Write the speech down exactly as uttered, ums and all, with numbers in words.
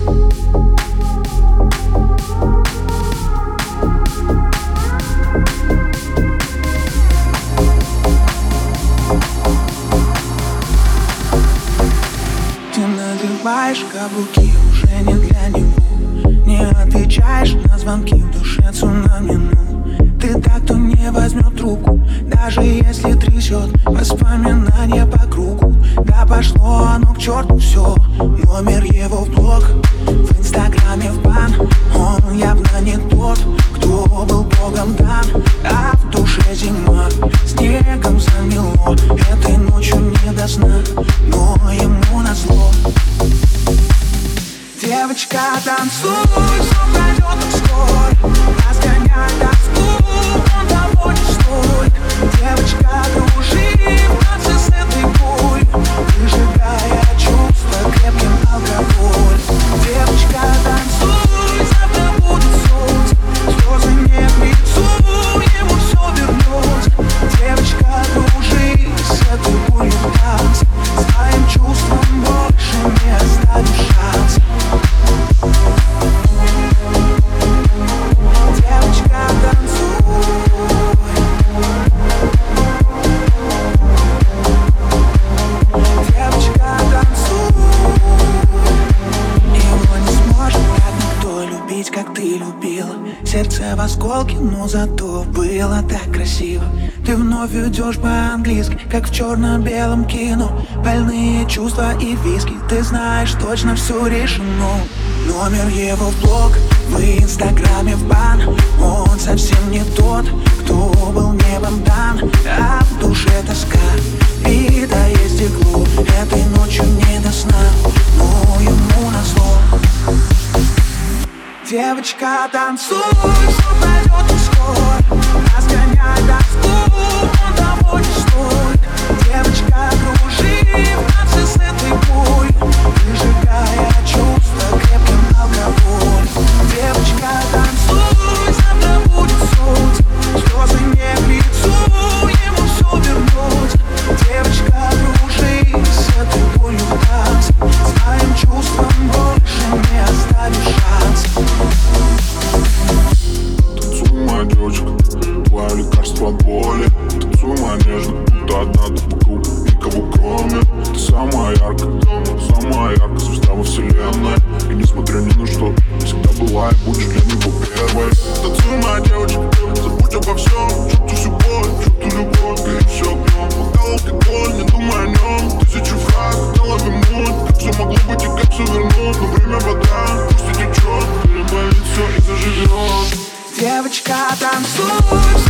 Надеваешь каблуки, уже не для него. Не отвечаешь на звонки, в душе цунами, ну. Ты так, кто не возьмет руку, даже если трясет воспоминания по кругу. Да пошло оно к черту все, номер его в блог, в инстаграме в бан. Он явно не тот, кто был богом дан. А в душе зима, снегом замело. Этой ночью не до сна, но ему назло. Девочка, танцуй, сон пройдет так скоро. Разгоняй тоску, он того не стоит. Девочка, кружи в танце с этой болью, выжигая чувства крепким алкоголь. Девочка, танцуй, завтра будет солнце, слезы не к лицу, ему все вернется. Девочка, кружи с этой болью в танце, своим чувством больше не оставишь шанс. Как ты любила, сердце в осколке, но зато было так красиво. Ты вновь идешь по-английски, как в черно-белом кино. Больные чувства и виски, ты знаешь, точно все решено. Номер его в блог, в инстаграме в бан. Он совсем не тот, кто был небом дан. А в душе тоска, битое стекло. Этой ночью не до сна, но ему назло. Девочка, танцуй, сон пройдет так скоро. Разгоняй тоску, он того не стоит. Девочка, кружи в танце с этой болью, выжигая чувства крепким алкоголем. Девочка, танцуй, завтра будет солнце, слезы не к лицу, ему все вернется. Девочка, кружи с этой болью в танце, своим чувством больше не оставишь шанс. Танцуй, моя девочка, твое лекарство от боли. Танцуй, моя нежная, будто одна ты вокруг, никого кроме. Ты самая яркая, самая яркая звезда во вселенной. И несмотря ни на что, всегда была и будешь для него первой. Танцуй, моя девочка, забудь обо всем. Чувствуй всю боль, чувствуй любовь, гори все огнем. Бокал алкоголь, не думай о нем. Тысячу фраз, хотела вернуть. Как все могло быть и как все вернуть. Но время вода, пусть и течет, переболит все и заживет. Девочка, танцуй.